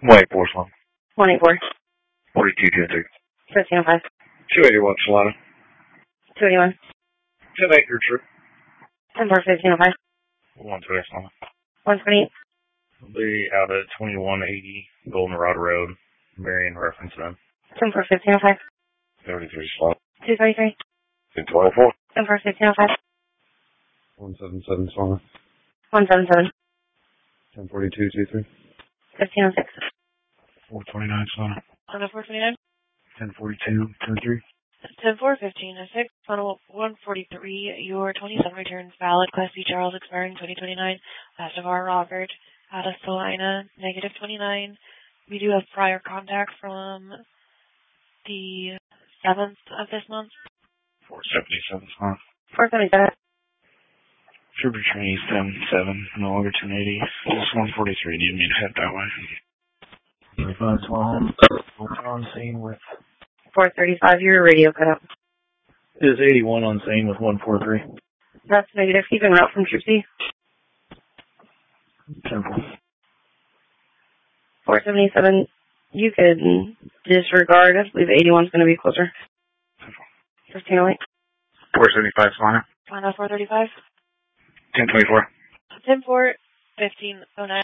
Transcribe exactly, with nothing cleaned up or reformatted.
one eighty-four, Solana. one eighty-four. forty-two, two three. fifteen oh five. two eighty-one, Solana. two eighty-one. ten acre trip. ten four, fifteen oh five. one twenty, Solana. one twenty-eight. I'll be out at twenty-one eighty Goldenrod Road, Marion reference then. ten four, fifteen oh five. thirty-three, Solana. two thirty-three. two twenty-four. ten four, fifteen oh five. one seventy-seven, Solana. one seventy-seven. ten forty-two, two three. fifteen oh six. four twenty-nine, Solana. Funnel four twenty-nine. ten forty-two, two three. ten four, fifteen oh six. Funnel one forty-three. Your twenty-seven returns valid. Class B Charles expiring twenty twenty-nine. Last of our Robert. Out of Salina. Negative twenty-nine. We do have prior contact from the seventh of this month. four seventy-seven, Solana. four seventy-seven. Trooper train seven seven, no longer ten eighty. It's one forty-three. Do you need to head that way? thirty-five, twelve. We're on scene with. four thirty-five. Your radio cut out. Is eighty-one on scene with one forty-three. That's negative. Keep en route from Troop C. Simple. four seventy-seven. You could disregard. I believe eighty-one's going to be closer. fifteen oh eight. four seventy-five, Solana. Final four thirty-five. ten twenty-four. ten four, fifteen oh nine.